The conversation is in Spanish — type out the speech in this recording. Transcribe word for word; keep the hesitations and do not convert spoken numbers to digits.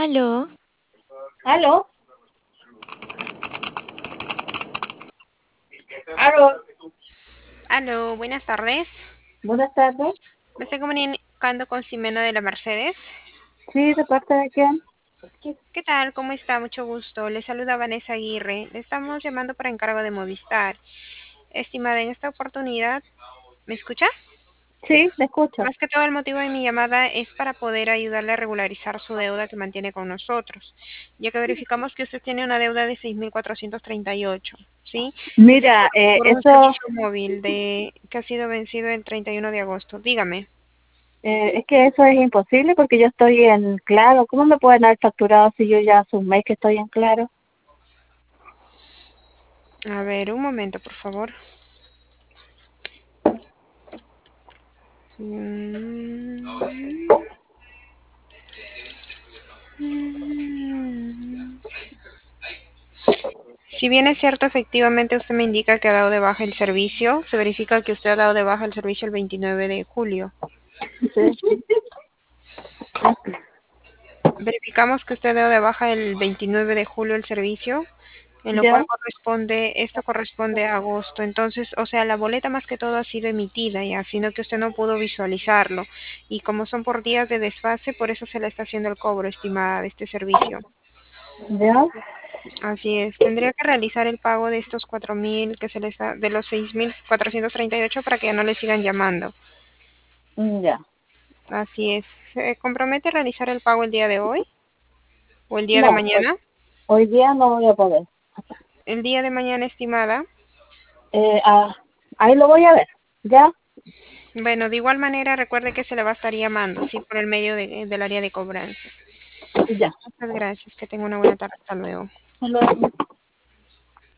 Aló, ¿Aló? ¿Aló? Aló, buenas tardes. Buenas tardes. Me estoy comunicando con Ximena de la Mercedes. Sí, ¿de parte de quién? ¿Qué tal? ¿Cómo está? Mucho gusto. Le saluda Vanessa Aguirre. Le estamos llamando por encargo de Movistar. Estimada, en esta oportunidad, ¿me escucha? Sí, le escucho. Más que todo el motivo de mi llamada es para poder ayudarle a regularizar su deuda que mantiene con nosotros, ya que verificamos que usted tiene una deuda de seis mil cuatrocientos treinta y ocho, ¿sí? Mira, eh, Por un eso, servicio móvil de que ha sido vencido el treinta y uno de agosto. Dígame. eh, es que eso es imposible porque yo estoy en Claro. ¿Cómo me pueden haber facturado si yo ya hace un mes que estoy en Claro? A ver, un momento, por favor. Mm. Si bien es cierto, efectivamente usted me indica que ha dado de baja el servicio, se verifica que usted ha dado de baja el servicio el veintinueve de julio. Sí. Verificamos que usted ha dado de baja el veintinueve de julio el servicio, en lo cual ¿Ya? corresponde, esto corresponde a agosto. Entonces, o sea, la boleta más que todo ha sido emitida ya, sino que usted no pudo visualizarlo. Y como son por días de desfase, por eso se le está haciendo el cobro, estimada, de este servicio. ¿Ya? Así es, tendría que realizar el pago de estos cuatro mil que se les da, de los seis mil cuatrocientos treinta y ocho para que ya no le sigan llamando. Ya. Así es. ¿Se compromete a realizar el pago el día de hoy o el día de No, hoy, mañana? hoy día no voy a poder. El día de mañana, estimada. Eh, ah, ahí lo voy a ver. ¿Ya? Bueno, de igual manera recuerde que se le va a estar llamando, sí, por el medio de- del área de cobranza. Ya. Muchas gracias, que tenga una buena tarde. Hasta luego. Hasta luego.